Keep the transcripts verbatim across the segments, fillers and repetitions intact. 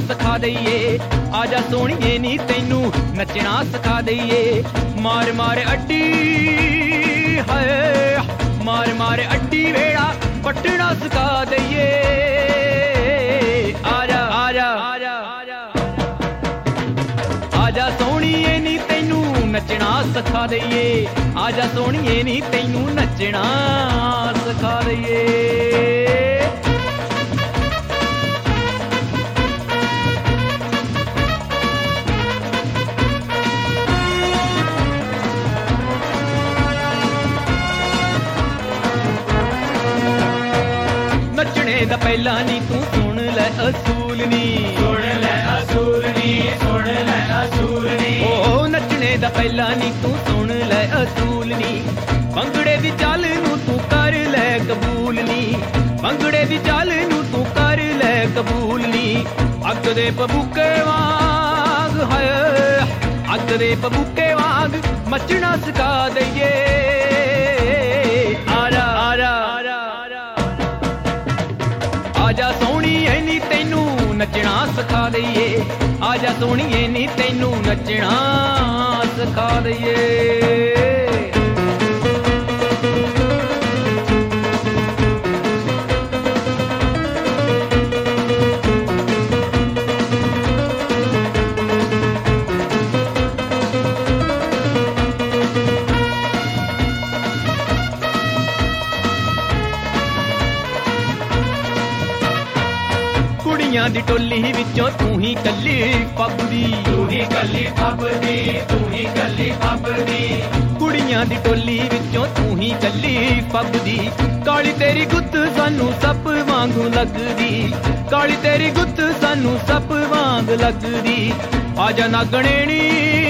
ਸਿਖਾ ਦਈਏ। ਆਜਾ ਸੋਹਣੀਏ ਨੀ ਤੈਨੂੰ ਨੱਚਣਾ ਸਿਖਾ ਦਈਏ। ਮਾਰ ਮਾਰ ਅੱਡੀ ਹਾਏ ਮਾਰ ਮਾਰ ਅੱਡੀ ਵੇੜਾ ਪੱਟਣਾ ਸਿਖਾ ਦਈਏ। ਆਜਾ ਆਜਾ ਆਜਾ ਆਜਾ ਸੋਹਣੀਏ ਨੀ ਤੈਨੂੰ ਨੱਚਣਾ ਸਿਖਾ ਦਈਏ। ਆਜਾ ਸੋਹਣੀਏ ਨੀ ਤੈਨੂੰ ਨੱਚਣਾ ਸਿਖਾ ਦਈਏ। ਨੱਚਣੇ ਦਾ ਪਹਿਲਾਂ ਨੀ ਤੂੰ ਸੁਣ ਲੈ ਅਸੂਲ ਨੀ ਸੁਣ ਲੈ ਅਸੂਲ ਨੀ ਸੁਣ ਲੈ ਅਸੂਲ ਨੀ। ਓ ਨੱਚਣੇ ਦਾ ਪਹਿਲਾਂ ਨੀ ਤੂੰ ਸੁਣ ਲੈ ਅਸੂਲ ਨੀ। ਭੰਗੜੇ ਦੀ ਚਾਲ ਨੂੰ ਤੂੰ ਕਰ ਲੈ ਕਬੂਲ ਨੀ। ਭੰਗੜੇ ਦੀ ਚਾਲ ਨੂੰ ਤੂੰ ਕਰ ਲੈ ਕਬੂਲ ਨੀ। ਅੱਗ ਦੇ ਪਬੂਕੇ ਵਾਂਗ ਹਾਏ ਅੱਗ ਦੇ ਪਬੂਕੇ ਵਾਂਗ ਮੱਚਣਾ ਸਿਖਾ ਦਈਏ। ਆਜਾ ਆਜਾ ਆਜਾ ਸੋਹਣੀਏ ਨੀ ਤੈਨੂੰ ਨੱਚਣਾ ਸਿਖਾ ਦਈਏ। ਆਜਾ ਸੋਹਣੀਏ ਨੀ ਤੈਨੂੰ ਨੱਚਣਾ ਸਿਖਾ ਦਈਏ। ਕੁੜੀਆਂ ਦੀ ਟੋਲੀ ਵਿੱਚੋਂ ਤੂੰ ਹੀ ਕੱਲੀ ਫੱਬਦੀ ਤੂੰ ਹੀ ਕੱਲੀ ਫੱਬਦੀ ਤੂੰ ਹੀ ਕੱਲੀ ਫੱਬਦੀ। ਕੁੜੀਆਂ ਦੀ ਟੋਲੀ ਵਿੱਚੋਂ ਤੂੰ ਹੀ ਕੱਲੀ ਫੱਬਦੀ। ਕਾਲੀ ਤੇਰੀ ਗੁੱਤ ਸਾਨੂੰ ਸੱਪ ਵਾਂਗੂ ਲੱਗਦੀ। ਕਾਲੀ ਤੇਰੀ ਗੁੱਤ ਸਾਨੂੰ ਸੱਪ ਵਾਂਗ ਲੱਗਦੀ। ਆਜਾ ਨਾਗਣੇ ਨੀ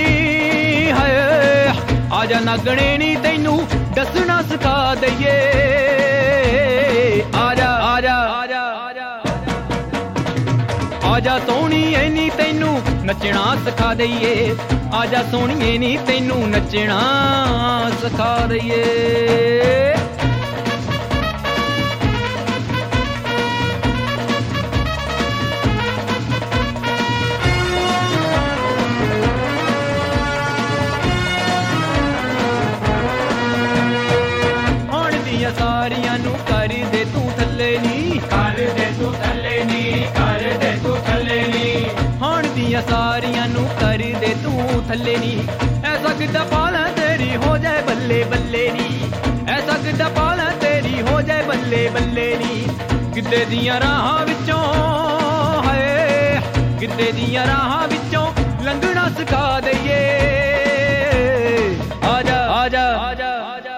ਹਾਏ ਆਜਾ ਨਾਗਣੇ ਨੀ ਤੈਨੂੰ ਦੱਸਣਾ ਸਿਖਾ ਦਈਏ। ਆਜਾ ਆਜਾ ਆਜਾ ਆਜਾ ਸੋਹਣੀਏ ਨੀ ਤੈਨੂੰ ਨੱਚਣਾ ਸਿਖਾ ਦਈਏ। ਆਜਾ ਸੋਹਣੀਏ ਨੀ ਤੈਨੂੰ ਨੱਚਣਾ ਸਿਖਾ ਦਈਏ। ਹੁਣ ਦੀਆਂ ਸਾਰੀਆਂ ਨੂੰ ਕਰ ਦੇ ਤੂੰ ਥੱਲੇ ਨੀ ਕਰ ਦੇ ਤੂੰ ਥੱਲੇ ਨੀ ਕਰ ਦੇ ਤੂੰ ਥੱਲੇ ਨੀ। ਹੁਣ ਦੀਆਂ ਸਾਰੀਆਂ ਨੂੰ ਕਰ ਦੇ ਤੂੰ ਥੱਲੇ ਨੀ। ਐਸਾ ਕਿੱਦਾਂ ਪਾਲਾ ਤੇਰੀ ਹੋ ਜਾਏ ਬੱਲੇ ਬੱਲੇ ਨੀ। ਐਸਾ ਕਿੱਦਾਂ ਪਾਲਾ ਤੇਰੀ ਹੋ ਜਾਏ ਬੱਲੇ ਬੱਲੇ ਨੀ। ਗਿੱਧੇ ਦੀਆਂ ਰਾਹਾਂ ਵਿੱਚੋਂ ਹਾਏ ਗਿੱਧੇ ਦੀਆਂ ਰਾਹਾਂ ਵਿੱਚੋਂ ਲੰਘਣਾ ਸਿਖਾ ਦਈਏ। ਆਜਾ ਆਜਾ ਆਜਾ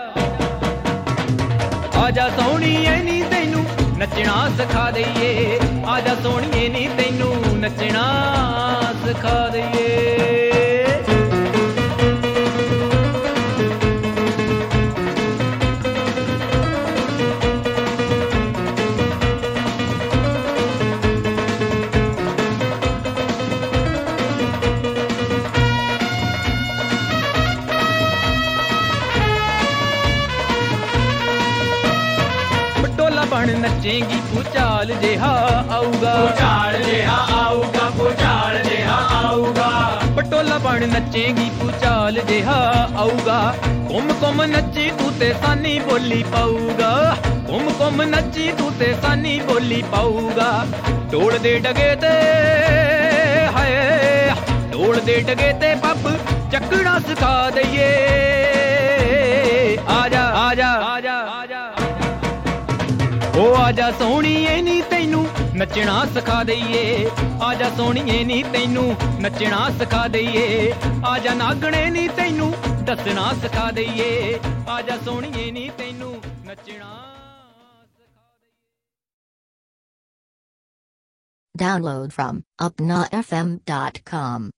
ਆਜਾ ਸੋਹਣੀਏ ਨੀ ਤੈਨੂੰ ਨੱਚਣਾ ਸਿਖਾ ਦਈਏ। ਆਜਾ ਸੋਹਣੀਏ ਨੀ ਤੈਨੂੰ ਨੱਚਣਾ ਸਿਖਾ ਦਈਏ। ਬਣ ਨੱਚੇਂਗੀ ਭੂਚਾਲ ਜਿਹਾ ਆਊਗਾ ਭੂਚਾਲ ਜਿਹਾ ਆਊਗਾ ਭੂਚਾਲ ਜਿਹਾ ਆਊਗਾ। ਪਟੋਲਾ ਬਣ ਨੱਚੇਂਗੀ ਭੂਚਾਲ ਜਿਹਾ ਆਊਗਾ। ਘੁੰਮ ਘੁੰਮ ਨੱਚੀ ਤੂੰ ਤੇ ਸਾਨੀ ਬੋਲੀ ਪਾਊਗਾ। ਘੁੰਮ ਘੁੰਮ ਨੱਚੀ ਤੂੰ ਤੇ ਸਾਨੀ ਬੋਲੀ ਪਾਊਗਾ। ਢੋਲ ਦੇ ਡਗੇ ਤੇ ਹਾਏ ਢੋਲ ਦੇ ਡਗੇ ਤੇ ਪੱਪ ਚੱਕਣਾ ਸਿਖਾ ਦਈਏ। ਆਜਾ ਆਜਾ ਆਜਾ ਓ ਆਜਾ ਸੋਹਣੀਏ ਨੀ ਤੈਨੂੰ ਨੱਚਣਾ ਸਿਖਾ ਦਈਏ। ਆਜਾ ਸੋਹਣੀਏ ਨੀ ਤੈਨੂੰ ਨੱਚਣਾ ਸਿਖਾ ਦਈਏ। ਆਜਾ ਨਾਗਣੇ ਨੀ ਤੈਨੂੰ ਦੱਸਣਾ ਸਿਖਾ ਦਈਏ। ਆਜਾ ਸੋਹਣੀਏ ਨੀ ਤੈਨੂੰ ਨੱਚਣਾ ਸਿਖਾ ਦਈਏ। Download from upna f m dot com